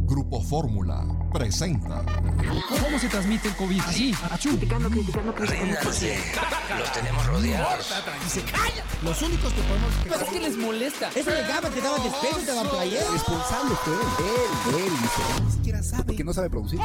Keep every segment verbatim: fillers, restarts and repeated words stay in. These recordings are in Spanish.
Grupo Fórmula presenta. ¿Cómo se transmite el COVID? Así, achú. Criticando, criticando, criticando. Los tenemos rodeados. Y se calla. Los únicos que podemos... Pero es que les molesta. Eso le daba, te daban despecho, te daban playera. Responsable fue él, él, él, dice. Ni siquiera sabe. Porque no sabe producir.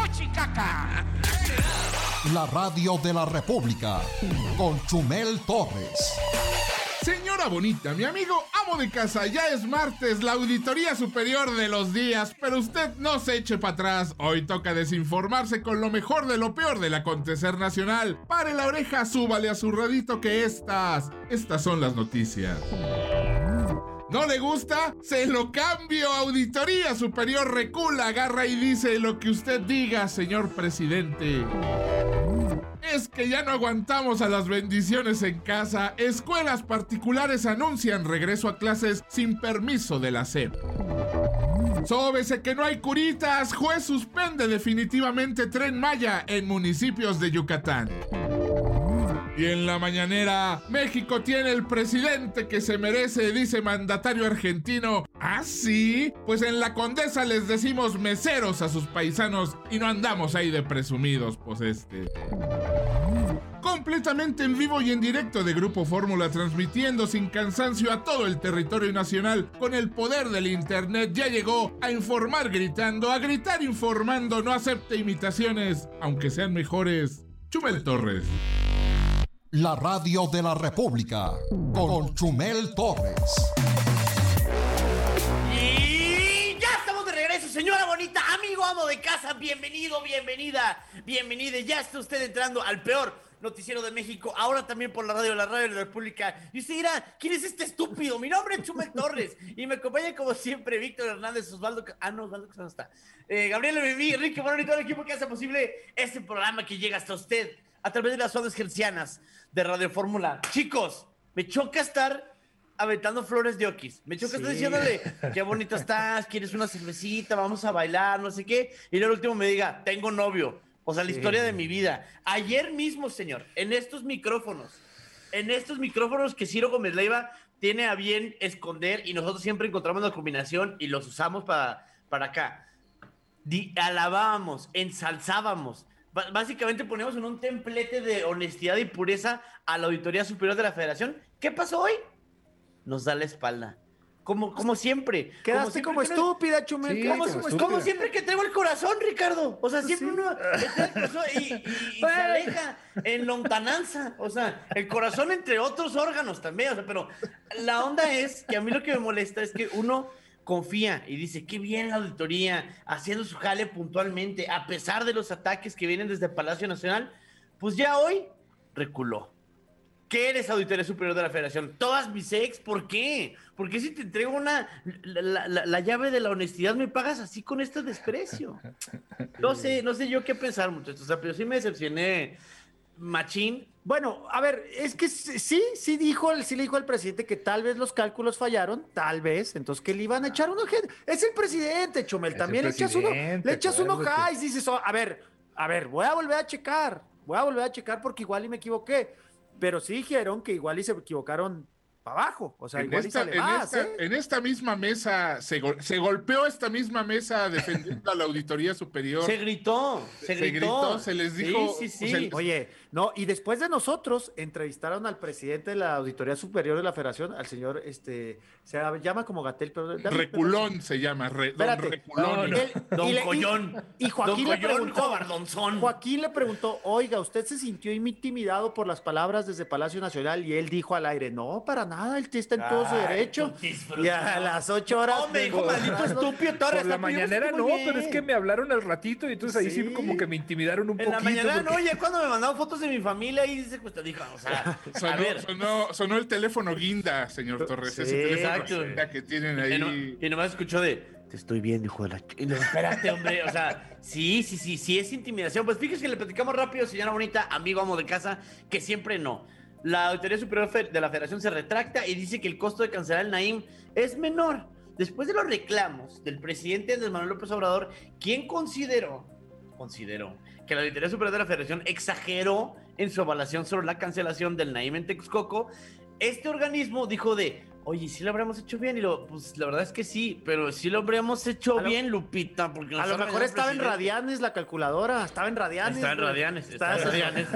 La radio de la República con Chumel Torres. Señora bonita, mi amigo amo de casa, ya es martes, la auditoría superior de los días, pero usted no se eche para atrás. Hoy toca desinformarse con lo mejor de lo peor del acontecer nacional. Pare la oreja, súbale a su radito que estas, estas son las noticias. ¿No le gusta? ¡Se lo cambio! Auditoría Superior recula, agarra y dice lo que usted diga, señor presidente. Es que ya no aguantamos a las bendiciones en casa. Escuelas particulares anuncian regreso a clases sin permiso de la S E P. Sóbese que no hay curitas. Juez suspende definitivamente Tren Maya en municipios de Yucatán. Y en la mañanera, México tiene el presidente que se merece, dice mandatario argentino. ¿Ah, sí? Pues en la Condesa les decimos meseros a sus paisanos y no andamos ahí de presumidos, pues este. Completamente en vivo y en directo de Grupo Fórmula, transmitiendo sin cansancio a todo el territorio nacional con el poder del internet. Ya llegó a informar gritando, a gritar informando. No acepte imitaciones, aunque sean mejores. Chumel Torres. La radio de la República con Chumel Torres. Y ya estamos de regreso, señora bonita, amigo amo de casa, bienvenido, bienvenida, bienvenida. Ya está usted entrando al peor noticiero de México, ahora también por la radio, la radio de la República. Y usted dirá, ¿quién es este estúpido? Mi nombre es Chumel Torres y me acompaña como siempre Víctor Hernández, Osvaldo... Ah, no, Osvaldo no está. Eh, Gabriel Levy, Enrique Morón y todo el equipo que hace posible este programa que llega hasta usted a través de las ondas hercianas de Radio Fórmula. Chicos, me choca estar aventando flores de oquis. Me choca sí. estar diciéndole, qué bonito estás, quieres una cervecita, vamos a bailar, no sé qué. Y luego el último me diga, tengo novio. O sea, la sí. historia de mi vida. Ayer mismo, señor, en estos micrófonos, en estos micrófonos que Ciro Gómez Leiva tiene a bien esconder y nosotros siempre encontramos la combinación y los usamos para, para acá. Di, alabábamos, ensalzábamos. Básicamente ponemos en un templete de honestidad y pureza a la Auditoría Superior de la Federación. ¿Qué pasó hoy? Nos da la espalda. Como, como siempre. Quedaste como, como estúpida, no... Chumel. Sí, como, como, como siempre que traigo el corazón, Ricardo. O sea, siempre sí. uno y, y, y se aleja en lontananza. O sea, el corazón entre otros órganos también. O sea, pero la onda es que a mí lo que me molesta es que uno confía y dice, qué bien la auditoría, haciendo su jale puntualmente, a pesar de los ataques que vienen desde Palacio Nacional, pues ya hoy reculó. ¿Qué eres, Auditoría Superior de la Federación? Todas mis ex, ¿por qué? ¿Por qué si te entrego una la, la, la llave de la honestidad me pagas así con este desprecio? No sé, no sé yo qué pensar, muchachos. O sea, pero sí me decepcioné, machín. Bueno, a ver, es que sí, sí dijo, sí le dijo al presidente que tal vez los cálculos fallaron, tal vez, entonces que le iban a echar uno. Es el presidente, Chumel, es también le echas uno, le echas uno highs, dices, oh, a ver, a ver, voy a volver a checar, voy a volver a checar porque igual y me equivoqué, pero sí dijeron que igual y se equivocaron para abajo, o sea, en igual esta, y sale en, más, esta, ¿eh? en esta misma mesa se, go- se golpeó esta misma mesa defendiendo a la Auditoría Superior. Se gritó, se, se gritó. gritó, se les dijo. Sí, sí, sí. Se, Oye, no, y después de nosotros entrevistaron al presidente de la Auditoría Superior de la Federación, al señor, este, se llama como Gatel, pero Reculón pero, se llama, re, don Reculón. No, no. El, don y Collón. Y, y Joaquín don le preguntó, Cobardonzón. Joaquín le preguntó, oiga, ¿usted se sintió intimidado por las palabras desde Palacio Nacional? Y él dijo al aire, no, para nada, él está en todo Ay, su derecho. Y a las ocho horas. No, me dijo, maldito estúpido, Torres. Por la mañanera no, bien. Pero es que me hablaron al ratito y entonces ahí sí, sí como que me intimidaron un en poquito. En la mañana porque... no, ya cuando me mandaron fotos de mi familia y dice, pues te dijo, o sea, sonó, a ver. Sonó, sonó el teléfono guinda, señor Torres. Sí, ese teléfono exacto. guinda que tienen ahí. Y, no, y nomás escuchó de, te estoy viendo, hijo de la... Y no, espérate, hombre, o sea, sí, sí, sí, sí es intimidación. Pues fíjese que le platicamos rápido, señora bonita, amigo, amo de casa, que siempre no. La Auditoría Superior de la Federación se retracta y dice que el costo de cancelar el Naim es menor. Después de los reclamos del presidente Andrés Manuel López Obrador, quien consideró, consideró que la Auditoría Superior de la Federación exageró en su evaluación sobre la cancelación del Naim en Texcoco, este organismo dijo de, oye, sí lo habríamos hecho bien. Y lo, pues la verdad es que sí, pero sí lo habríamos hecho lo, bien, Lupita. Porque a lo mejor estaba en Radianes la calculadora, estaba en Radianes. Estaba en Radianes, estaba en Radianes.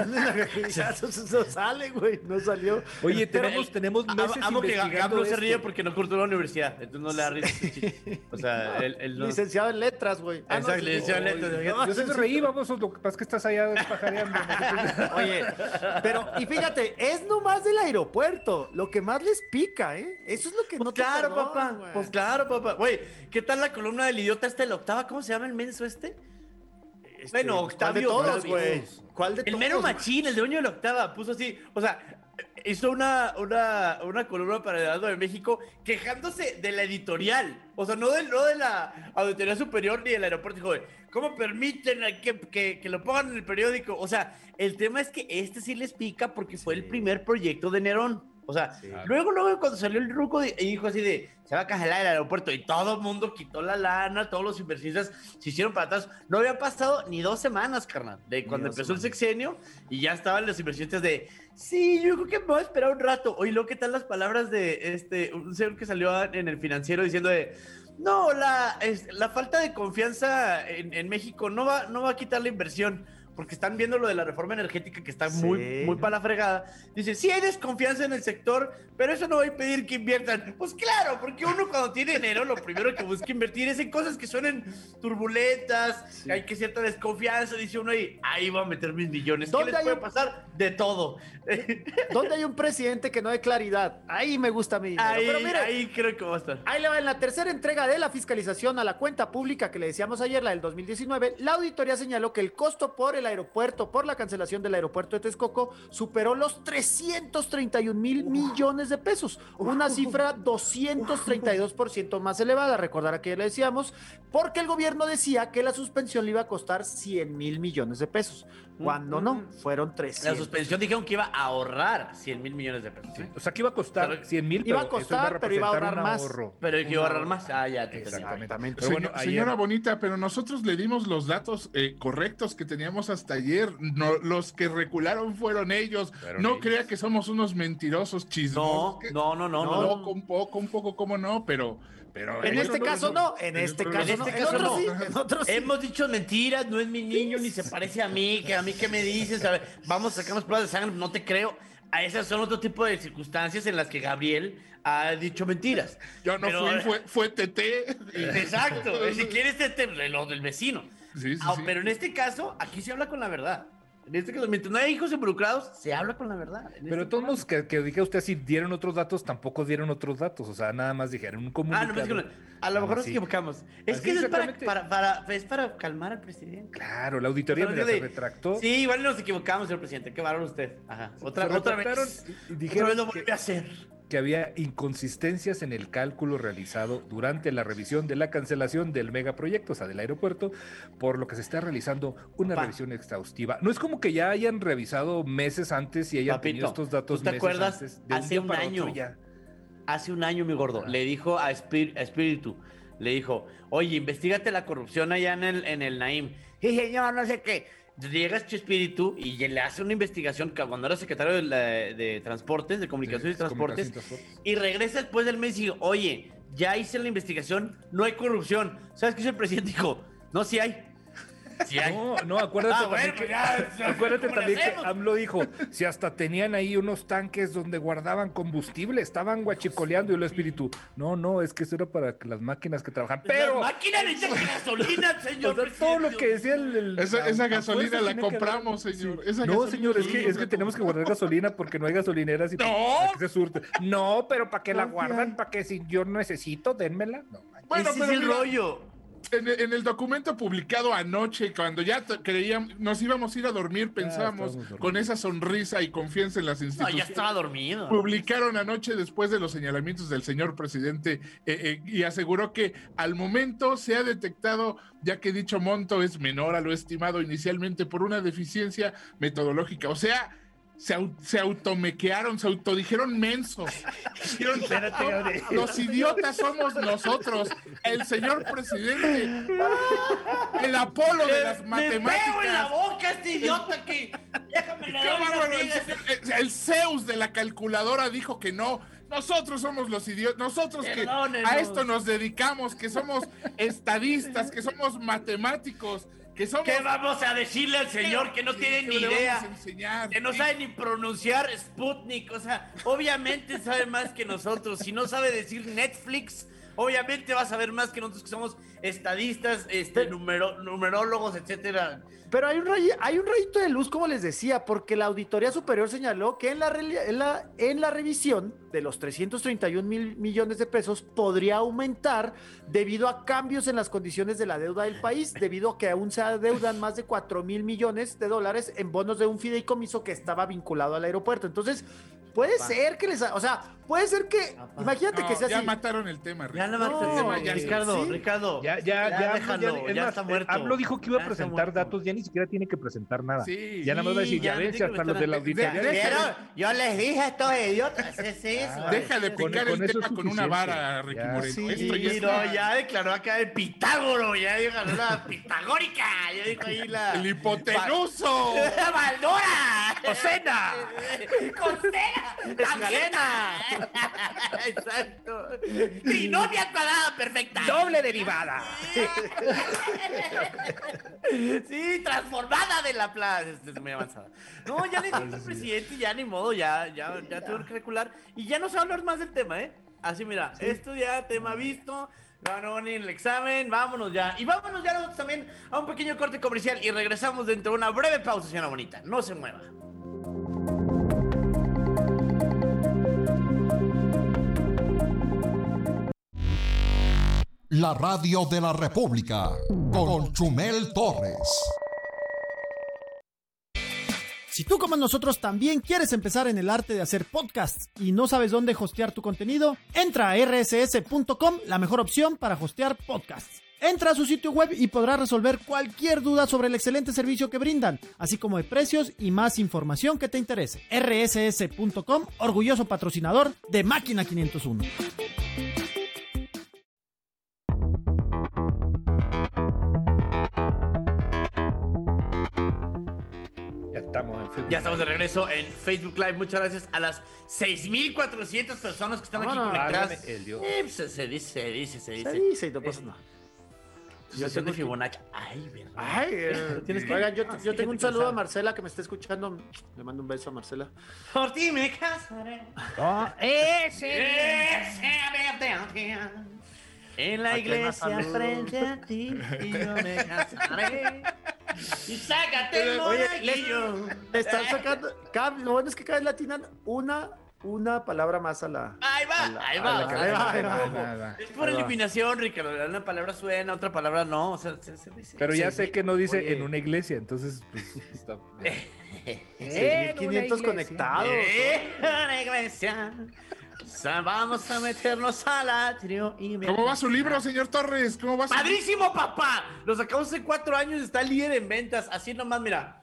Ya no sale, güey, no salió. Oye, tenemos, el, tenemos meses amo que Gablo se ríe esto. porque no cortó la universidad, entonces no le da risa. O sea, él, él no... Licenciado en letras, güey. Ah, exacto, no, licenciado en letras. No, yo sí me reí, vamos, lo que pasa es que estás allá pajareando. Oye, pero, y fíjate, es nomás del aeropuerto, lo que más les pica, ¿eh? Eso es lo que pues no te claro, perdón, papá, güey. Pues claro, papá. Güey, ¿qué tal la columna del idiota este de la octava? ¿Cómo se llama el menso este? Este, bueno, Octavio. ¿Cuál de todos, güey? ¿Cuál de el todos? El mero machín, el dueño de la octava, puso así, o sea, hizo una, una, una columna para el Heraldo de México quejándose de la editorial, o sea, no de, no de la Auditoría Superior ni del aeropuerto. Dijo, ¿cómo permiten que, que, que lo pongan en el periódico? O sea, el tema es que este sí les pica porque fue sí. el primer proyecto de Nerón. O sea, sí. luego, luego cuando salió el ruco y dijo así de, se va a cancelar el aeropuerto y todo el mundo quitó la lana, todos los inversionistas se hicieron para atrás. No había pasado ni dos semanas, carnal, de cuando empezó semanas. el sexenio y ya estaban los inversionistas de, sí, yo creo que me voy a esperar un rato. Oye, luego, ¿qué tal las palabras de este, un señor que salió en el Financiero diciendo de, no, la, es, la falta de confianza en, en México no va, no va a quitar la inversión? Porque están viendo lo de la reforma energética que está sí. muy, muy para la fregada. Dice, sí hay desconfianza en el sector, pero eso no va a impedir que inviertan. Pues claro, porque uno cuando tiene dinero, lo primero que busca invertir es en cosas que suenen turbulentas, sí. hay que cierta desconfianza, dice uno, y ahí va a meter mis millones. ¿Qué les puede un... pasar? De todo. ¿Dónde hay un presidente que no hay claridad? Ahí me gusta mi dinero. Ahí, pero mire, ahí creo que va a estar. Ahí le va, en la tercera entrega de la fiscalización a la cuenta pública que le decíamos ayer, la del dos mil diecinueve, la auditoría señaló que el costo por el aeropuerto, por la cancelación del aeropuerto de Texcoco, superó los trescientos treinta y un mil millones de pesos, una cifra doscientos treinta y dos por ciento más elevada. Recordará que ya le decíamos, porque el gobierno decía que la suspensión le iba a costar cien mil millones de pesos, cuando no, fueron trescientos. La suspensión dijeron que iba a ahorrar cien mil millones de pesos. Sí. O sea, que iba a costar cien mil, iba a costar, pero iba a ahorrar más. Ahorro. Pero que iba a ahorrar más. Ah, ya te Exactamente. Pero bueno, Señor, señora Bonita, pero nosotros le dimos los datos eh, correctos que teníamos hasta ayer. No, los que recularon fueron ellos. Fueron no ellos. Crea que somos unos mentirosos chismosos. No, no, no, no. No, no. Un poco, un poco, cómo no, pero... Pero en este caso no, en este caso no, en otros sí, en otros sí. Hemos dicho mentiras, no es mi niño, ni se parece a mí, que a mí qué me dices, a ver, vamos, sacamos pruebas de sangre, no te creo. A esas son otro tipo de circunstancias en las que Gabriel ha dicho mentiras. Yo no pero, fui, fue, fue Tete. Exacto, si quieres Tete, lo del vecino. Sí, sí, ah, sí. Pero en este caso, aquí se habla con la verdad. En este caso, mientras no hay hijos involucrados, se habla con la verdad. Pero de todos modos, que, que dije usted, si dieron otros datos, tampoco dieron otros datos. O sea, nada más dijeron un comunicado. Ah, no, es que a lo mejor nos equivocamos. Es que eso es para, para, para, es para calmar al presidente. Claro, la auditoría o sea, de, se retractó. Sí, igual nos equivocamos, señor presidente. Qué bárbaro usted. Ajá. Otra, otra vez. Y dijeron otra vez lo volvió a hacer. Que había inconsistencias en el cálculo realizado durante la revisión de la cancelación del megaproyecto, o sea, del aeropuerto, por lo que se está realizando una Pa. revisión exhaustiva. No es como que ya hayan revisado meses antes y hayan Papito, tenido estos datos ¿tú te meses acuerdas? Antes, de hace un, un año, ya. hace un año, mi gordo, ah. le dijo a, Espir a Espíritu, le dijo, oye, investigate la corrupción allá en el, en el Naim. Y señor, no sé qué. Llega este Espíritu y le hace una investigación cuando era secretario de, la, de Transportes, de Comunicaciones sí, y Transportes, y Transportes, y regresa después del mes y dice, oye, ya hice la investigación, no hay corrupción. ¿Sabes qué hizo el presidente? Dijo, no, sí hay. Sí hay. No, no, acuérdate ah, también, bueno, que, ya, acuérdate también que AMLO dijo, si hasta tenían ahí unos tanques donde guardaban combustible, estaban guachicoleando y el espíritu, no, no, es que eso era para las máquinas que trabajan, pero... Las máquinas necesitan gasolina, señor. O sea, todo lo que decía el... el esa, esa gasolina la compramos, señor. Esa no, señor, es que, es que tenemos que guardar gasolina porque no hay gasolineras y no. para que se surte. No, pero ¿para qué la guardan? ¿Para que si yo necesito, dénmela? No, bueno, ese pero es el mira, rollo. En, en el documento publicado anoche, cuando ya creíamos, nos íbamos a ir a dormir, pensábamos ah, con esa sonrisa y confianza en las instituciones. No, ya estaba dormido. Publicaron anoche después de los señalamientos del señor presidente eh, eh, y aseguró que al momento se ha detectado, ya que dicho monto es menor a lo estimado inicialmente por una deficiencia metodológica. O sea, Se, au se automequearon, se autodijeron mensos. Dijeron, Espérate, los idiotas somos nosotros. El señor presidente, el Apolo de las matemáticas. ¡Le pego en la boca a este idiota que Déjame le Qué doy unas bárbaro, el, migas. el- el Zeus de la calculadora dijo que no. Nosotros somos los idiotas, nosotros que Perdónenos. a esto nos dedicamos, que somos estadistas, que somos matemáticos, que somos... ¿Qué vamos a decirle al señor que no Sí, tiene ¿qué ni le vamos idea? a enseñar? Que no Sí. sabe ni pronunciar Sputnik, o sea, obviamente sabe más que nosotros. Si no sabe decir Netflix, obviamente va a saber más que nosotros que somos estadistas, este, numero- numerólogos, etcétera. Pero hay un, ray- hay un rayito de luz, como les decía, porque la Auditoría Superior señaló que en la, reali- en la, en la revisión de los trescientos treinta y un mil millones de pesos podría aumentar debido a cambios en las condiciones de la deuda del país, debido a que aún se adeudan más de cuatro mil millones de dólares en bonos de un fideicomiso que estaba vinculado al aeropuerto. Entonces, puede ser que les... ha- O sea, puede ser que... Imagínate No, que sea ya así. mataron el tema, Rick. Ya nada más No, el tema, ya- Ricardo, sí. Ricardo. Ya, ya, ya, déjalo, AMLO ya, es ya más, está eh, muerto. AMLO dijo que iba a Ya está presentar muerto. datos, ya ni siquiera tiene que presentar nada. Sí. Ya nada más va a decir, Sí, ya ya ves, no tiene hasta que los de la presentar- auditoría. de- ¿Vieron? Yo les dije a estos idiotas, es eso. Deja de Con- picar con el eso tema es con una suficiente. vara, Ricky Ya. Moreno. Sí, Esto ya Sí, está- no, ya declaró acá el Pitágoro, ya dijo la pitagórica, ya dijo ahí la... ¡El hipotenuso! ¡La Baldora! ¡Cosena! ¡Cosena! ¡Escalena! Exacto. Trinomia cuadrada perfecta. ¡Doble derivada! Sí, transformada de la plaza. Este es muy avanzada. No, ya le dije al presidente, ya ni modo, ya, ya, ya tengo que recular. Y ya no se va a hablar más del tema, ¿eh? Así, mira, esto ya, tema visto. No, no, ni en el examen, vámonos ya. Y vámonos ya nosotros también a un pequeño corte comercial y regresamos dentro de una breve pausa, señora bonita. No se mueva. La radio de la República con Chumel Torres. Si tú como nosotros también quieres empezar en el arte de hacer podcasts y no sabes dónde hostear tu contenido, entra a erre ese ese punto com, la mejor opción para hostear podcasts. Entra a su sitio web y podrás resolver cualquier duda sobre el excelente servicio que brindan, así como de precios y más información que te interese. erre ese ese punto com, orgulloso patrocinador de Máquina quinientos uno. Ya estamos en Facebook. Ya estamos de regreso en Facebook Live. Muchas gracias a las seis mil cuatrocientas personas que están aquí No, no, conectadas. válgame el Dios. Eh, pues, se, se dice, se dice, se dice. Se dice y no pasa nada. Sucesión de Fibonacci. Ay, verdad. Ay, eh, Tienes que- oigan, yo, Ah, yo sí, tengo un gente que saludo a sabe. Marcela que me está escuchando. Le mando un beso a Marcela. Por ti me casaré. No, ese. En la Aquí hay más iglesia saludos. frente a ti y yo me casaré. Y sácate el Oye, monaguillo. Le están sacando. Cada, lo bueno es que cada vez le atinan una, una palabra más a la. Ahí va, a la- ahí a va. la o sea, cabeza. poco a Ahí va, poco. ahí va, ahí va. Es por Ahí va. eliminación, Ricardo. Una palabra suena, otra palabra no. O sea, se, se dice. Pero ya Sí, sé que no dice oye. en una iglesia, entonces pues, está... seis mil quinientos conectados. Eh, una iglesia. O sea, vamos a meternos al atrio y ver- ¿Cómo va su libro, señor Torres? ¿Cómo va su ¡Padrísimo, papá! Lo sacamos hace cuatro años, está líder en ventas. Así nomás, mira.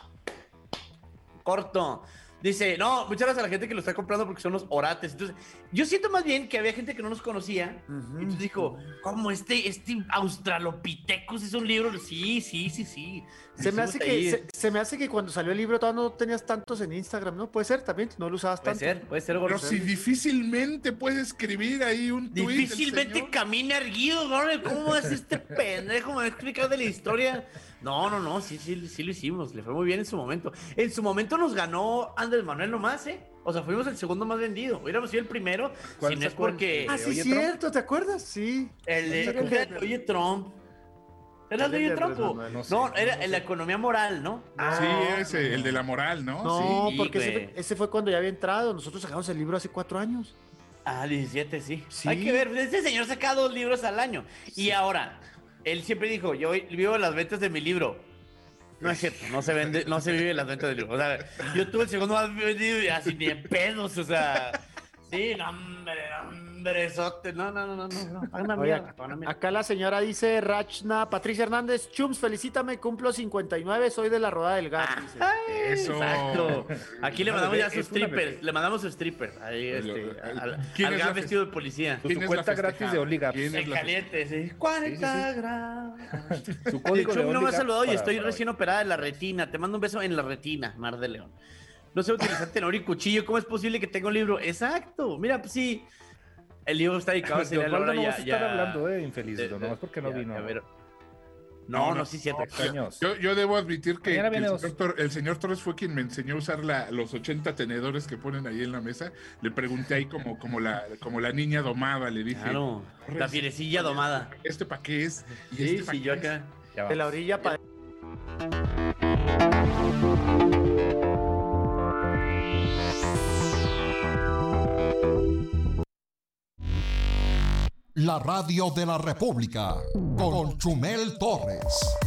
Corto. Dice, no, muchas gracias a la gente que lo está comprando porque son los orates. Entonces, yo siento más bien que había gente que no nos conocía. Y entonces dijo, ¿cómo este, este Australopithecus es un libro? Sí, sí, sí, sí. Se me, Hicimos hace que, ahí- se, se me hace que cuando salió el libro todavía no tenías tantos en Instagram, ¿no? Puede ser también, no lo usabas Puede tanto. ser, puede ser, Pero gordo. si difícilmente puede escribir ahí un tuit. el Difícilmente señor. camina erguido, ¿no? ¿Cómo es este pendejo? ¿Me va a explicar de la historia? No, no, no, sí, sí, sí lo hicimos. Le fue muy bien en su momento. En su momento nos ganó Andrés Manuel nomás, ¿eh? O sea, fuimos el segundo más vendido. Hubiéramos sido el primero, ¿Cuál si no es sacó el- porque Ah, sí, Oye, cierto, ¿te acuerdas? Sí. el de, Sí, ¿cómo el se de- llama? Oye Trump. Era el de El de Oye Trump. Andrés ¿o? Manuel, No, no sé, era no en sé. la economía moral, ¿no? Sí, ese, el de la moral, ¿no? No, Sí, porque ese güey. fue, ese fue cuando ya había entrado. Nosotros sacamos el libro hace cuatro años. Ah, diecisiete, sí. Sí. Hay que ver, este señor saca dos libros al año. Y ahora, él siempre dijo, yo vivo las ventas de mi libro. No es cierto, no se vende, no se vive las ventas del libro. O sea, yo tuve el segundo más vendido y así ni en pedos, o sea. Sí, no, hombre, no, hambrezote. No, no, no, no, no. Para una Oye, mierda, para una mierda. acá la señora dice, Rachna, Patricia Hernández, Chums, felicítame, cumplo cincuenta y nueve, soy de la Rodada del Gato. dice. Eso. Exacto. Aquí le No, mandamos bebé, ya sus es una bebé. strippers. Le mandamos sus strippers. Ahí, este, al, ¿Quién al es gran la vestido de policía. Su ¿Quién es cuenta la gratis festejada? de Oligaps. ¿Quién es En la caliente, sí. cuarenta grados. Su El código de Chum no me ha Oligaps saludado y para- estoy para recién operada en la retina. Te mando un beso en la retina, Mar de León. No sé utilizar tenedor y cuchillo. ¿Cómo es posible que tenga un libro? Exacto. Mira, pues sí. El libro está dedicado a De serial Osvaldo ahora no ya, vamos a estar ya- hablando, eh, infeliz, de- no, nomás porque no ya- vino. a ver. No, No, no. no, sí, cierto. Años. Yo, yo debo admitir que, Mañana que el, viene señor Tor- el señor Torres fue quien me enseñó a usar la, los ochenta tenedores que ponen ahí en la mesa. Le pregunté ahí como, como, la, como la niña domada, le dije. Claro. La fierecilla domada. ¿Este para qué es? ¿Y Sí, este pa' sí, qué yo es? acá. Ya De la vamos. orilla para... La radio de la República con Chumel Torres.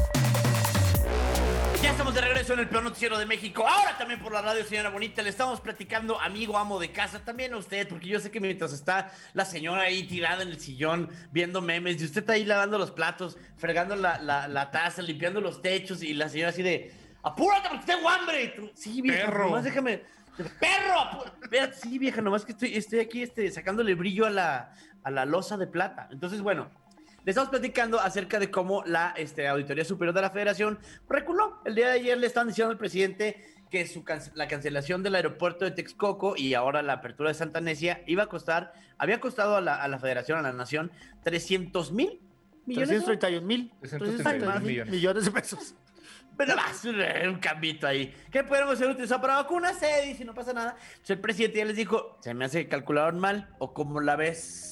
Ya estamos de regreso en el peor noticiero de México. Ahora también por la radio, señora bonita. Le estamos platicando, amigo amo de casa, también a usted, porque yo sé que mientras está la señora ahí tirada en el sillón viendo memes y usted está ahí lavando los platos, fregando la, la, la taza, limpiando los techos y la señora así de apúrate porque tengo hambre. Y tú, sí, vieja, Perro. nomás déjame. Perro, apú- Espérate, sí, vieja, nomás que estoy, estoy aquí este, sacándole brillo a la, a la loza de plata. Entonces, bueno. Le estamos platicando acerca de cómo la este, Auditoría Superior de la Federación reculó. El día de ayer le estaban diciendo al presidente que su can la cancelación del aeropuerto de Texcoco y ahora la apertura de Santa Necia iba a costar, había costado a la, a la Federación, a la Nación, trescientos mil millones. trescientos treinta y un mil trescientos treinta y un millones. millones de pesos. Pero más, un cambito ahí. ¿Qué podemos hacer utilizado para vacunas? Se dice, no pasa nada. Entonces el presidente ya les dijo, se me hace que calcularon mal, o cómo la ves.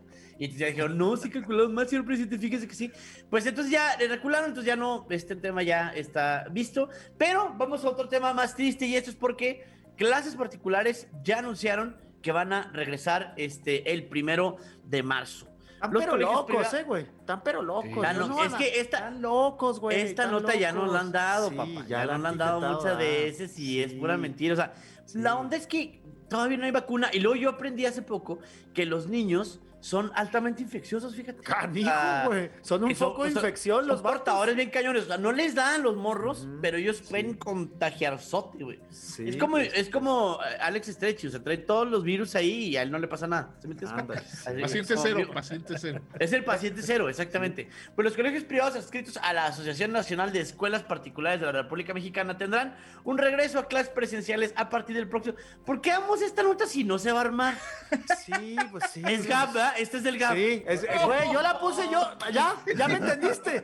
Y entonces ya dijeron, no, sí calcularon mal, señor presidente, fíjese que sí. Pues entonces ya le recularon, entonces ya no, este tema ya está visto. Pero vamos a otro tema más triste, y esto es porque clases particulares ya anunciaron que van a regresar este, el primero de marzo. Están Los pero colegios locos, privados- eh, güey. Están pero locos. Sí. Ellos Ah, no, no van es a- que esta- Están locos, güey. Esta están nota ya nos locos. la han dado, Sí, papá. ya Ya la nos la han han dado etiquetado, muchas ah. veces y es Sí. pura mentira. O sea, Sí. la onda es que todavía no hay vacuna. Y luego yo aprendí hace poco que los niños son altamente infecciosos, fíjate. Canijo, Ah, güey. Son un que son- foco de son- infección son los vatos. portadores bien cañones. O sea, no les dan los morros, Ujú, pero ellos sí. pueden contagiar sote, güey. Sí, es como, pues. es como eh, Alex Estrechi, o sea, trae todos los virus ahí y a él no le pasa nada. ¿Se me entiendes? Ándale. Así, Paciente como cero, bio- paciente cero. es el paciente cero, exactamente. Pues los colegios privados adscritos a la Asociación Nacional de Escuelas Particulares de la República Mexicana tendrán un regreso a clases presenciales a partir del próximo. ¿Por qué damos esta nota si no se va a armar? Sí, pues sí. Es sí. G A P, ¿verdad? Este es el G A P. Sí, es- es- güey, yo la puse yo. Ya, ya me entendiste.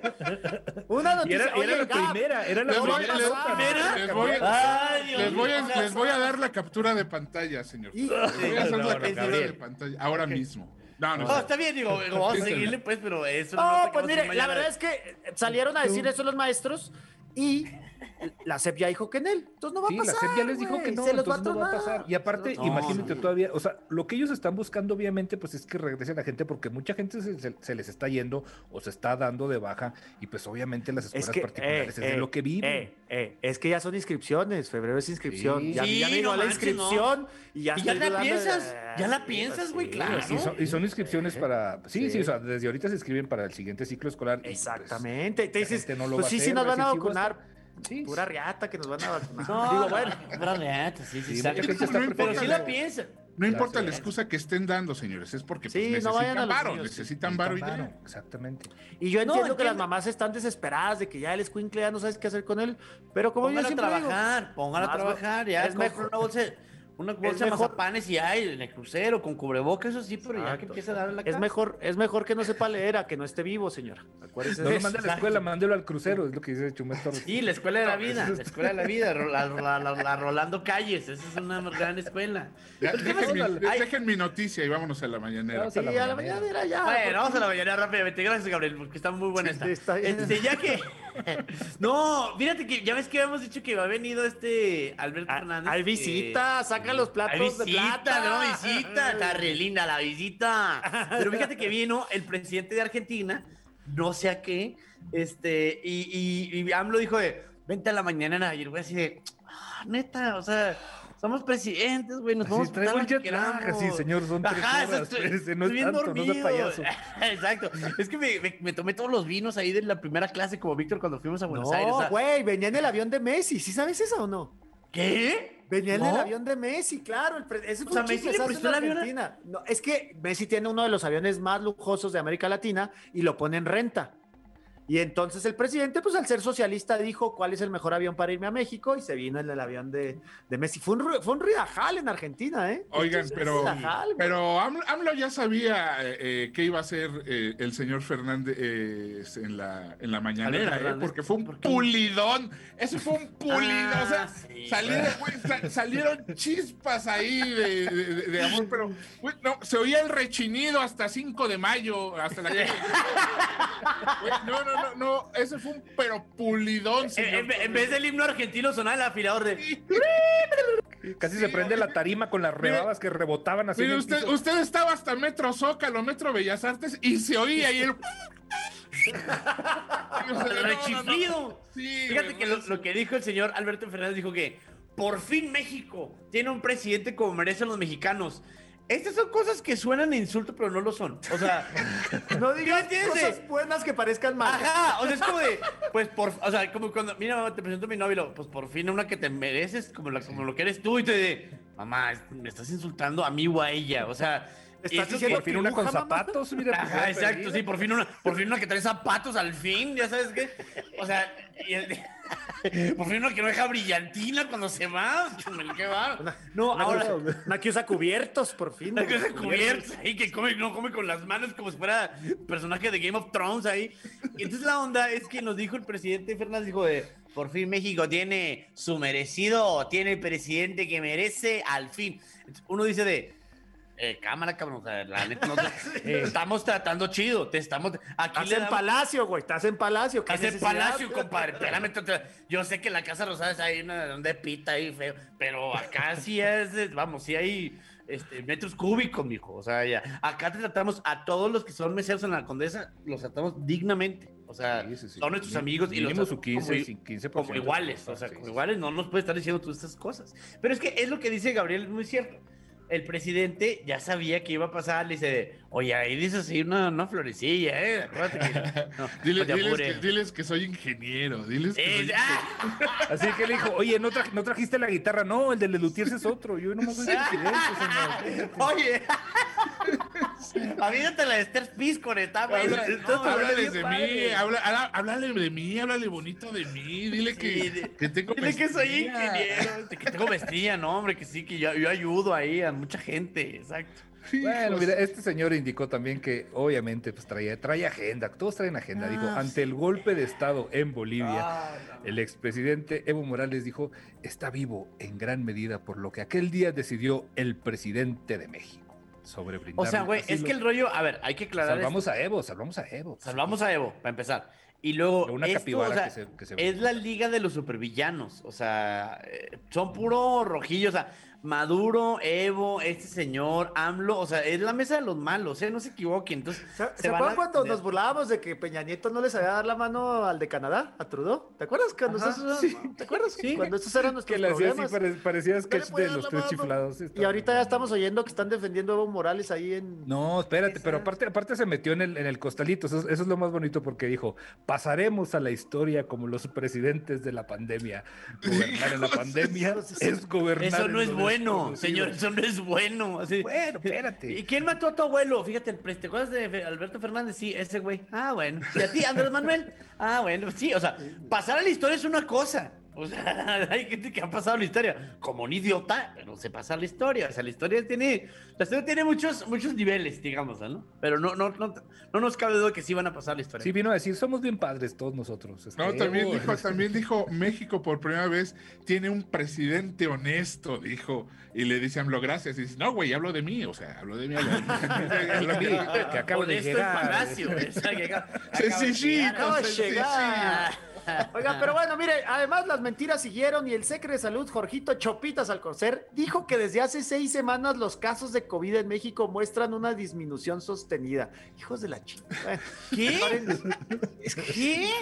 Una Y noticia. era, era Oye, la Gab, primera, era la Les voy, primera les- nota. ¿Primera? les voy a- Ay, Dios les voy a- mío. les voy a dar la captura de pantalla, señor. Y- Les voy a hacer no, la no, captura Gabriel. de pantalla ahora mismo. No, no, No, sé. está bien, digo, vamos a seguirle, pues, pero eso No, pues mire, la verdad es que salieron a decir eso los maestros y la S E P ya dijo que en él. Entonces no va Sí, a la pasar. S E P ya les dijo güey, que no, se los va a entonces no va a tronar. pasar. Y aparte, No, imagínate sí. todavía, o sea, lo que ellos están buscando obviamente pues es que regrese la gente porque mucha gente se, se- se les está yendo o se está dando de baja y pues obviamente las Es escuelas que, particulares eh, es de eh, lo que viven. eh, eh, es que ya son inscripciones, febrero es inscripción. Sí. Ya, a mí ya Sí, me llegó no la manches, inscripción y ya Y ya estoy la dudando de- piensas, ya la Sí, piensas, pues güey, sí, claro. Y son, y son inscripciones para. Sí, sí, Sí. o sea, desde ahorita se inscriben para el siguiente ciclo escolar. y, pues, Exactamente. Te la dices, gente no lo pues va a sí, sí hacer, nos va a van a decir, sí, voy a vacunar. sí, Pura riata que nos van a vacunar. No, Digo, bueno. pura neta, sí, sí, Sí, sí, mucha sí. gente está No importa, Pero sí no. la piensa. No importa Claro, la sí. excusa que estén dando, señores, es porque Sí, pues, no vayan a necesitan los varo, niños, necesitan varo y ya. Claro, exactamente. Y yo No, entiendo que las entiendo. mamás están desesperadas de que ya el escuincle ya no sabes qué hacer con él. Pero como yo Póngala a siempre digo, trabajar, póngala a más trabajar, ya es compra mejor- una bolsa, una bolsa de mejor- mazapanes y hay en el crucero con cubrebocas, eso sí, pero ya que Exacto. empieza a darle la es cara. mejor, es mejor que no sepa leer a que no esté vivo, señora. Acuérdese No de lo eso. mande a la escuela, mándelo al crucero, es lo que dice Chumel Torres. Sí, la escuela de la vida, la escuela de la vida, ro- la, la- la- la Rolando Calles, esa es una gran escuela. Ya, Pero ¿qué dejen, mi, pasa? Ay, dejen mi noticia y vámonos a la mañanera. Vamos Sí, a la a la mañanera. mañana era ya. Bueno, vamos a la mañana rápidamente. Gracias, Gabriel, porque está muy buena Sí, esta. sí, está bien. Este, ya que. No, fíjate que ya ves que habíamos dicho que ha venido este Alberto Ah, Fernández. Hay que- visita, saca los platos Hay de visita, plata. ¿no? Visita. Está re linda la visita. Pero fíjate que vino el presidente de Argentina, no sé a qué, este, y, y, y AMLO dijo de, vente a la mañana. Y el güey así de, "Ah, neta, o sea, somos presidentes, güey, nos vamos Así, traigo el jet lag, así, señor, son tres Ajá, horas, estoy, espérese, no estoy es bien tanto, no sea dormido. payaso. Exacto, es que me, me, me tomé todos los vinos ahí de la primera clase como Víctor cuando fuimos a Buenos No, Aires. o sea, güey, venía en el avión de Messi. ¿Sí sabes eso o no? ¿Qué? Venía en ¿No? el avión de Messi, claro. El pre- ese O fue sea, un ¿Messi le chismesazo prestó en el avión a- Argentina. No, es que Messi tiene uno de los aviones más lujosos de América Latina y lo pone en renta. Y entonces el presidente, pues al ser socialista, dijo cuál es el mejor avión para irme a México y se vino en el avión de, de Messi. Fue un, ru- fue un ruidajal en Argentina, ¿eh? Oigan, Esto es pero, ruidajal, güey. pero AMLO, AMLO ya sabía eh, eh, qué iba a hacer eh, el señor Fernández eh, en, la, en la mañanera, Fernández, eh, porque fue un ¿por qué? pulidón. Ese fue un pulidón. o sea, Ah, sí. salieron, güey, sa- salieron chispas ahí de, de- de- de amor, pero güey, no, se oía el rechinido hasta cinco de mayo, hasta la calle. Güey, no, no, no, no, ese fue un pero pulidón, En, señor. en- en vez del himno argentino sonaba el afilador de... Casi Sí, se prende oye. la tarima con las rebabas que rebotaban así. en Mire, el usted, piso. usted estaba hasta Metro Zócalo, Metro Bellas Artes, y se oía ahí el... O sea, no, no, no. rechiflido. Sí, Fíjate güey, que lo, lo que dijo el señor Alberto Fernández, dijo que por fin México tiene un presidente como merecen los mexicanos. Estas son cosas que suenan a insulto, pero no lo son. O sea, No digas ¿qué entiendes? cosas buenas que parezcan malas. ajá, o sea, es como de, pues por, o sea, como cuando, mira, mamá, te presento a mi novio, y lo, pues por fin una que te mereces, como, la, como lo que eres tú, y te de, mamá, es- me estás insultando a mí o a ella, o sea, ¿Estás y eso diciendo Por fin una con Dibuja, mamá. zapatos, mira. pues, Ajá, ya exacto, perdida. sí, por fin una, por fin una que trae zapatos al fin, ya sabes qué. O sea, y el- por fin una que no deja brillantina cuando se va. ¿Qué va? No, Una ahora. que- Una que usa cubiertos, por fin. Una que güey, se cubierta ahí, que come, no come con las manos como si fuera personaje de Game of Thrones ahí. Y entonces la onda es que nos dijo el presidente Fernández, dijo de, por fin México tiene su merecido, tiene el presidente que merece al fin. Entonces, uno dice de, eh, cámara, cabrón, o sea, la neta no te- eh, estamos tratando chido, te estamos, aquí Estás le en damos- Palacio, güey. Estás en Palacio. ¿qué Estás en necesidad? Palacio, compadre. Espérame, te- te- yo sé que la Casa Rosada es ahí una donde pita ahí feo, pero acá sí es, es- vamos, sí hay este, metros cúbicos, mijo. O sea, ya. Acá te tratamos a todos los que son meseros en la Condesa, los tratamos dignamente. O sea, Sí, sí, sí. son nuestros amigos y los Mínimo su tratamos quince, como, quince por ciento. como iguales. O sea, Sí, como sí. iguales, no nos puede estar diciendo todas estas cosas. Pero es que es lo que dice Gabriel, es muy cierto. El presidente ya sabía que iba a pasar, le dice, oye, ahí dice así una, una florecilla, ¿eh? Acuérdate que no, Dile- no te diles, apures. que, diles que soy ingeniero, diles que Eh, soy ah, Así que le dijo, oye, ¿no, tra- ¿no trajiste la guitarra? No, el de Lelutiers es otro. Yo nomás soy presidente, señor. Oye, avídate la de Esther Pisco, neta, güey. Habla- Entonces, no, habla háblales bien de padre. mí, habla, habla- háblale de mí, háblale bonito de mí, dile que, Sí, de- que tengo Dile que soy maestría. ingeniero, que tengo maestría, no, hombre, que sí, que yo, yo ayudo ahí a mucha gente, exacto. Bueno, mira, este señor indicó también que obviamente pues traía, trae agenda, todos traen agenda. Dijo, Ah, ante el golpe de Estado en Bolivia, Ah, no. el expresidente Evo Morales dijo, está vivo en gran medida por lo que aquel día decidió el presidente de México sobre brindar. O sea, güey, es que el rollo, a ver, hay que aclarar. Salvamos a Evo, salvamos a Evo. esto. Salvamos a Evo, para empezar. Y luego, Una esto, capibara o sea, que se- que se- es la liga de los supervillanos. O sea, eh, son puro rojillos. O sea, Maduro, Evo, este señor, AMLO. O sea, es la mesa de los malos, ¿eh? No se equivoquen. Entonces, ¿Se, se ¿se van acuerdan a- cuando nos burlábamos de que Peña Nieto no le sabía dar la mano al de Canadá, a Trudeau? ¿Te acuerdas? Cuando Ajá, esos, sí. ¿Te acuerdas? Sí. Cuando estos eran nuestros que le hacía así, problemas. pare- parecía No sketch le podía de dar los la tres mano. chiflados. sí, Y está ahorita ya bien. estamos oyendo que están defendiendo a Evo Morales ahí en... No, espérate, pero aparte, aparte se metió en el, en el costalito. Eso, eso es lo más bonito porque dijo: pasaremos a la historia como los presidentes de la pandemia. Gobernar en la pandemia es gobernar. Eso en no es lo bueno, desconocido. señor, eso no es bueno. Así. Bueno, espérate. ¿Y quién mató a tu abuelo? Fíjate, el pre- ¿te acuerdas de Fe- Alberto Fernández? Sí, ese güey. Ah, bueno. ¿Y a ti, Andrés Manuel? Ah, bueno, sí, o sea, pasar a la historia es una cosa. O sea, hay gente que ha pasado la historia como un idiota, pero se pasa la historia. O sea, la historia tiene, la historia tiene muchos, muchos niveles, digamos, ¿no? Pero no, no, no, no nos cabe duda que sí van a pasar la historia. Sí, vino a decir: somos bien padres todos nosotros. Este, No, también Evo, dijo, también dijo, México por primera vez tiene un presidente honesto, dijo, y le dice AMLO gracias, y dice, no, güey, hablo de mí, o sea, hablo de mí, hablo de mí. hablo de mí, que acabo de Honesto en llegar. Palacio. o sea, que acaba- Sí, acaba sí, de sí, llegar. Acaba de sí, sí, llegar. Oiga, pero bueno, mire, además las mentiras siguieron y el secretario de Salud, Jorgito Chopitas Alcocer, dijo que desde hace seis semanas los casos de COVID en México muestran una disminución sostenida. Hijos de la chingada. ¿Qué? Es que- ¿Qué?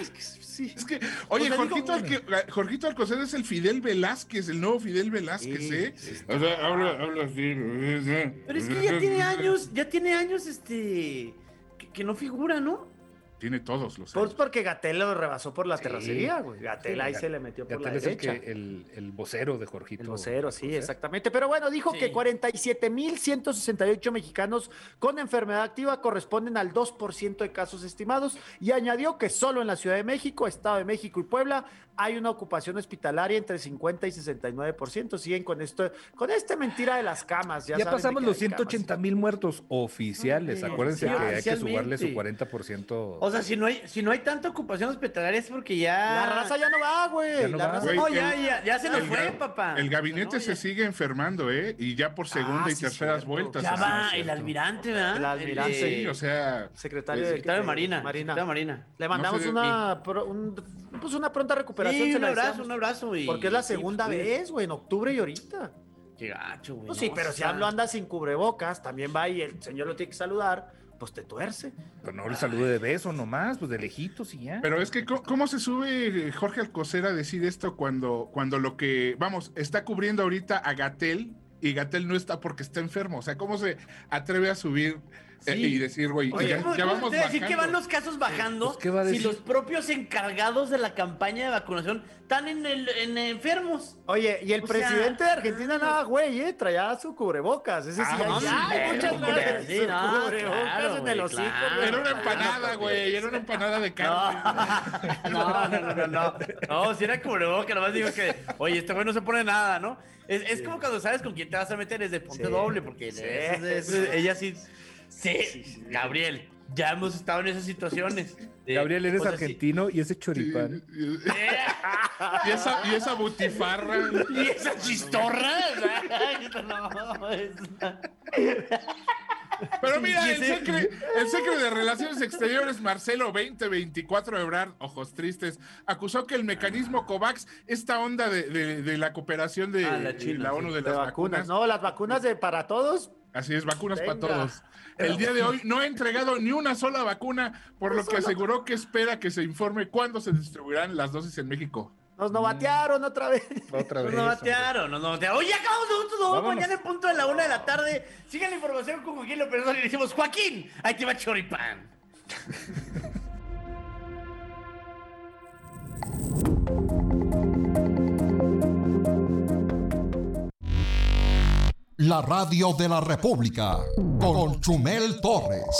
sí. Es que, oye, O sea, Jorgito, digo, Alque- Jorgito Alcocer es el Fidel Velázquez, el nuevo Fidel Velázquez, Sí, ¿eh? sí O sea, habla, habla así. Pero es que ya tiene años, ya tiene años, este, que, que no figura, ¿no? Tiene todos los Pues años. porque Gatel lo rebasó por la Sí. terracería, güey. Gatel Sí, ahí Ga- se le metió por Gatell la es el, derecha. que, el, el vocero de Jorgito. El vocero, sí, Alcocer. exactamente. Pero bueno, dijo Sí. que cuarenta y siete mil ciento sesenta y ocho mexicanos con enfermedad activa corresponden al dos por ciento de casos estimados y añadió que solo en la Ciudad de México, Estado de México y Puebla hay una ocupación hospitalaria entre cincuenta y sesenta y nueve por ciento. Siguen con esto, con esta mentira de las camas. Ya, Ya, saben de pasamos que los hay ciento ochenta mil muertos oficiales. Sí, Acuérdense sí, que hay que sumarle oficialmente. su cuarenta por ciento. O sea, si no hay, si no hay tanta ocupación hospitalaria es porque ya. La raza ya no va, güey. Ya no La va. raza Güey, No, el- ya, ya, ya se nos el fue, ga- papá. El gabinete No, se ya- sigue enfermando, ¿eh? Y ya por segunda Ah, y sí, terceras cierto. vueltas. Ya así. va sí, el cierto. almirante, ¿verdad? El almirante, de- Sí, o sea, secretario, pues, de, secretario de Marina. Marina. secretario de Marina. Le mandamos sé, una, pro- un- pues una pronta recuperación. Sí, se un la abrazo, deseamos. un abrazo. Y, Porque es la sí, segunda pues, vez, güey, en octubre y ahorita. Qué gacho, güey. Pues sí, no, pero o si sea, AMLO anda sin cubrebocas, también va y el señor lo tiene que saludar, pues te tuerce. Pero no le salude de beso nomás, pues de lejitos y ya. pero es que, ¿cómo, cómo se sube Jorge Alcocer a decir esto cuando, cuando lo que, vamos, está cubriendo ahorita a Gatel y Gatel no está porque está enfermo? O sea, ¿cómo se atreve a subir eh, Sí. y decir, güey, Oye, ya, ¿cómo- ya cómo vamos te va a decir que van bajando? los casos bajando Pues, ¿qué va a si decir? los propios encargados de la campaña de vacunación están en, el, en enfermos? Oye, y el O sea- presidente de Argentina nada, güey, ¿eh? Traía su cubrebocas. Ese sí, Ah, ay, sí, ay, sí, muchas sí, gracias. sí, Su no, cubrebocas claro, en el güey, hocico, claro. güey. Era una empanada, güey, era una empanada de carne. No, no, no, no, no. No, si era cubreboca, nomás digo que, oye, este güey no se pone nada, ¿no? Es, es como cuando sabes con quién te vas a meter, es de ponte Sí. doble, porque Sí. es- es- es- ella sí, sí, Gabriel, ya hemos estado en esas situaciones. De- Gabriel, eres o sea, sí. argentino y ese choripán. Y esa, y esa butifarra. Y esa chistorra, no, es- Pero mira, y el ese- secre, el secre de Relaciones Exteriores, Marcelo veinte veinticuatro Ebrard, ojos tristes, acusó que el mecanismo COVAX, esta onda de, de- de la cooperación de Ah, la China, la ONU sí, de De las vacunas, vacunas, no, las vacunas de para todos. así es, vacunas para Venga. todos. El día de hoy no ha entregado ni una sola vacuna, por lo que aseguró que espera que se informe cuándo se distribuirán las dosis en México. Nos novatearon otra vez. Otra vez. Nos batearon, nos batearon. Oye, acabamos de un todo Vámonos. mañana en punto de la una de la tarde. Sigan la información con Joaquín López Dóriga y le decimos, Joaquín, ahí te va choripán. La radio de la República con Chumel Torres.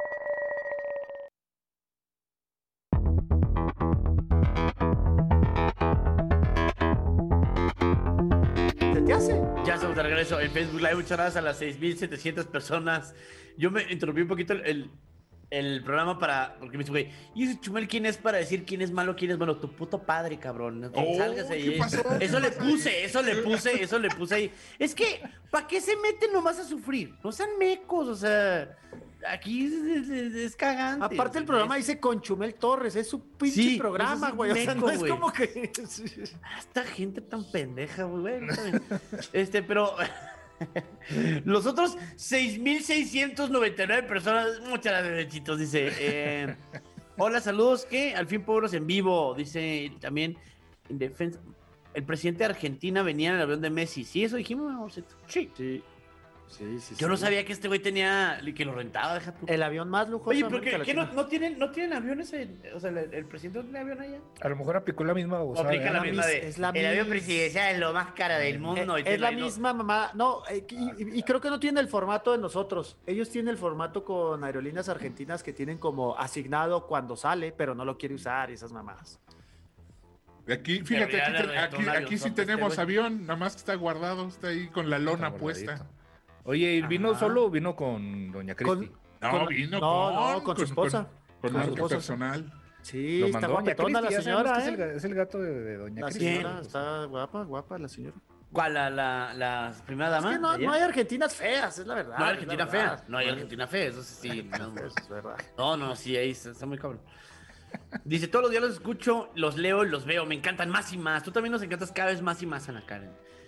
¿Se te hace? Ya estamos de regreso en Facebook Live. Muchas gracias a las seis mil setecientas personas. Yo me interrumpí un poquito el, el, el programa para. Porque me dice, güey, ¿y ese Chumel quién es para decir quién es malo, quién es malo? Tu puto padre, cabrón. No, Oh, sálgase ahí. ¿qué pasó? Eso ¿Qué le pasó puse, eso le puse, eso le puse ahí. Es que, ¿para qué se meten nomás a sufrir? No sean mecos, o sea. Aquí es, es- es- es cagante. Aparte el programa dice con Chumel Torres, es su pinche Sí, programa, eso es güey. O sea, meco, no es güey. como que. Esta gente tan pendeja, güey. Bueno, está bien. Este, pero. Los otros seis mil seiscientos noventa y nueve personas. Muchas gracias, bechitos. Dice. eh, Hola, saludos. ¿Qué? Al fin, pobres en vivo. Dice también. En defensa. El presidente de Argentina venía en el avión de Messi. ¿Sí? Eso dijimos, mi amorcito? Sí. Sí, sí, sí. Yo no sí. sabía que este güey tenía. Que lo rentaba, deja tú. El avión más lujoso. Oye, de pero América ¿qué, qué no, Latina. no tienen, no tienen aviones? En- o sea, el, el presidente no tiene avión allá. A lo mejor aplicó la misma O babosada, aplica ¿eh? la la misma mis- de. es la el avión mis- presidencial es lo más cara del mundo. y Eh, te es la y no- misma mamá. No, eh, y, y creo que no tiene el formato de nosotros. Ellos tienen el formato con aerolíneas argentinas que tienen como asignado cuando sale, pero no lo quiere usar y esas mamadas. Aquí, fíjate, Pero ya aquí, le te- rentó aquí, un aquí sí avionzote tenemos este güey. avión, nada más que está guardado, está ahí con la lona Está puesta. guardadito. Oye, ¿y vino Ajá. solo o vino con Doña Cristi? Con- No, Con- vino no, con, no, con su esposa. Con, Con marca su esposa. personal. Sí, Lo está mandó Doña guapetona la Cristi, ya sabemos señora, que es el, ¿eh? ga- es el gato de, de Doña La Cristi. señora ¿no? está guapa, guapa la señora. ¿Cuál? La, la, la primera Es dama. que no, de no allá? hay argentinas feas, es la verdad. No hay es la Argentina verdad. fea. No hay Argentina fea, eso sí. No, Es verdad. no, no, sí, ahí está, está muy cabrón. Dice, todos los días los escucho, los leo y los veo, me encantan más y más. Tú también nos encantas cada vez más y más, Ana Karen.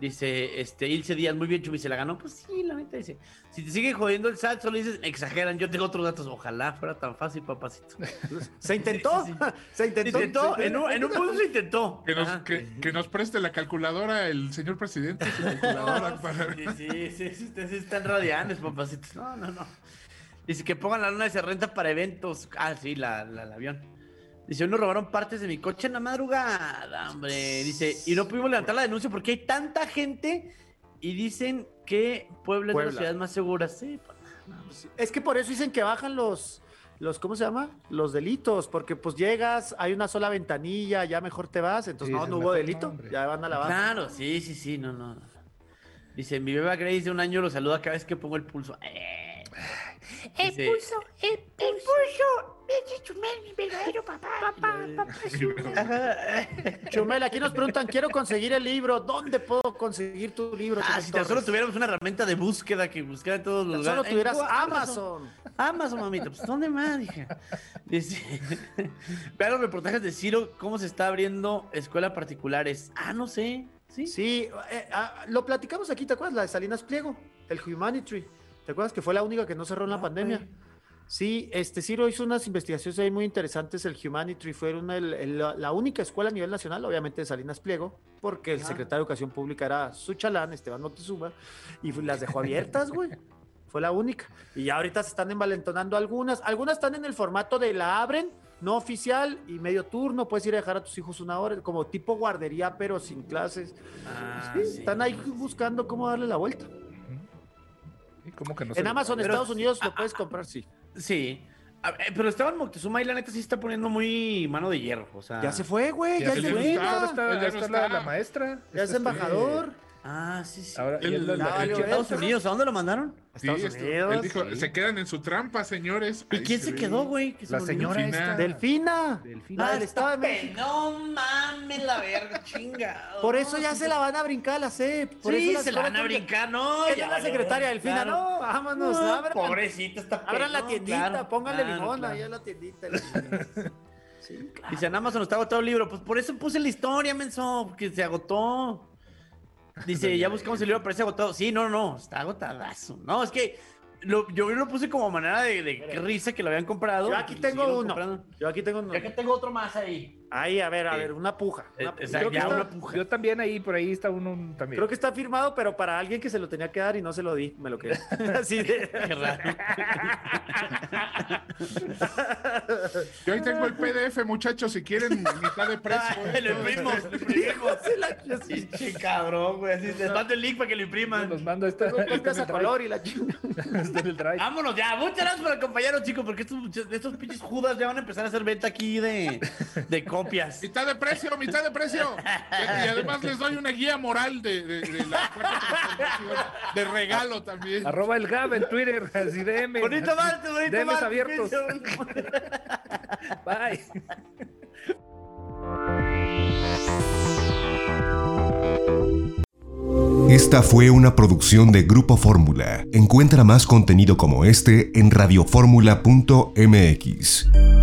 Dice, este, Ilse Díaz, muy bien, Chumi, ¿se la ganó? Pues sí, la neta, dice. Si te sigue jodiendo el S A T, solo dices, exageran, yo tengo otros datos. Ojalá fuera tan fácil, papacito. ¿Se intentó? Sí, sí, sí. ¿Se intentó? Se intentó, en un, en un punto se intentó. Que nos, Ajá. que, que nos preste la calculadora el señor presidente. Su calculadora No, para... sí, sí, sí, sí, ustedes sí están radiantes, papacitos. No, no, no. Dice que pongan la luna y se renta para eventos. Ah, sí, la, la, el avión. Dice, hoy nos robaron partes de mi coche en la madrugada, hombre. Dice, y no pudimos levantar la denuncia porque hay tanta gente y dicen que Puebla, Puebla. es de las ciudades más seguras. Sí, Es que por eso dicen que bajan los, los, ¿cómo se llama? Los delitos, porque pues llegas, hay una sola ventanilla, ya mejor te vas, entonces Sí, no, es no hubo mejor, delito, no, hombre. ya van a la baja. claro, sí, sí, sí, no, no. Dice, mi beba Grace de un año lo saluda cada vez que pongo el pulso. Eh. Dice, el pulso, ese Chumel, mi verdadero papá, papá, papá. Chumel, aquí nos preguntan, quiero conseguir el libro, ¿dónde puedo conseguir tu libro? Ah, Chumel si tan solo Torres? tuviéramos una herramienta de búsqueda que buscara en todos los Tan lugares. solo tuvieras En- Amazon. Amazon, mamita. Pues, ¿dónde más, hija? Dice, vean los reportajes de Ciro, cómo se está abriendo escuelas particulares. Ah, no sé. ¿Sí? Sí, eh, ah, lo platicamos aquí, ¿te acuerdas? La de Salinas Pliego, el Humanity. ¿Te acuerdas que fue la única que no cerró en la Ah, pandemia? güey. Sí, este Ciro hizo unas investigaciones ahí muy interesantes. El Humanity fue una, el- el- la única escuela a nivel nacional, obviamente de Salinas Pliego, porque el Ah. secretario de Educación Pública era su chalán, Esteban Moctezuma, y fu- las dejó abiertas, güey. Fue la única. Y ya ahorita se están envalentonando algunas. Algunas están en el formato de la abren, no oficial y medio turno. Puedes ir a dejar a tus hijos una hora, como tipo guardería, pero sin clases. Ah, Sí, sí. están ahí buscando cómo darle la vuelta. Y como que no En se- Amazon, pero- Estados Unidos, lo puedes comprar, sí. Sí. A- eh, pero Esteban Moctezuma y la neta sí está poniendo muy mano de hierro. O sea. Ya se fue, güey, Ya ya, se es de fue. Lima. Ahora está, Él ya está no la, está. la maestra. Ya es Este, embajador. Ah, sí, sí. Ahora, y El- él la- la- la- valió ¿En Estados verga. Unidos? ¿A dónde lo mandaron? Sí, Estados esto- Unidos, él dijo, sí. se quedan en su trampa, señores. Ahí ¿Y quién se ve. quedó, güey? Que se la me olvidó. señora Delfina. esta. Delfina. Delfina. La del Ah, Estado de está México. pe- No mames la verga, chingado. Por eso ya se la van a brincar a la C E P. Por Sí, eso se la van a escuela brincar, no. Es ya la valió, secretaria Delfina, claro. no, vámonos, No, abran. pobrecita, está Abran la no, tiendita, claro, pónganle claro, limón claro. ahí a la tiendita. Sí, claro. Dice, en Amazon está agotado el libro. Pues por eso puse la historia, menso, porque se agotó. Dice, ya buscamos el libro, parece agotado. Sí, no, no, está agotadazo. No, es que lo, yo lo puse como manera de, de qué risa que lo habían comprado. Yo aquí y lo tengo siguieron uno. comprando. Yo aquí tengo uno. Yo aquí tengo otro más ahí. Ahí, a ver, a Sí. ver, una puja. Eh, Una puja. exacto, Creo, que ya está, una puja. Yo también ahí, por ahí está uno también. creo que está firmado, pero para alguien que se lo tenía que dar y no se lo di, me lo quedé. Así de... Qué raro. Yo ahí tengo el P D F, muchachos, si quieren mitad de precio. Ay, lo imprimimos, lo imprimimos. Sí, che, cabrón, güey. Así, les mando el link para que lo impriman. Los mando esta. Tengo copias a color y la chingada. Está en el drive. Vámonos ya, muchas gracias por acompañarnos, chicos, porque estos, estos pinches judas ya van a empezar a hacer venta aquí de, de copias. Mitad de precio, mitad de precio. Y además les doy una guía moral de, de, de la cuarta transformación, de regalo también. Arroba el Gab en Twitter, así D M. Bonito Marte, bonito D Ms Marte. abiertos. Bye. Esta fue una producción de Grupo Fórmula. Encuentra más contenido como este en radioformula punto m x.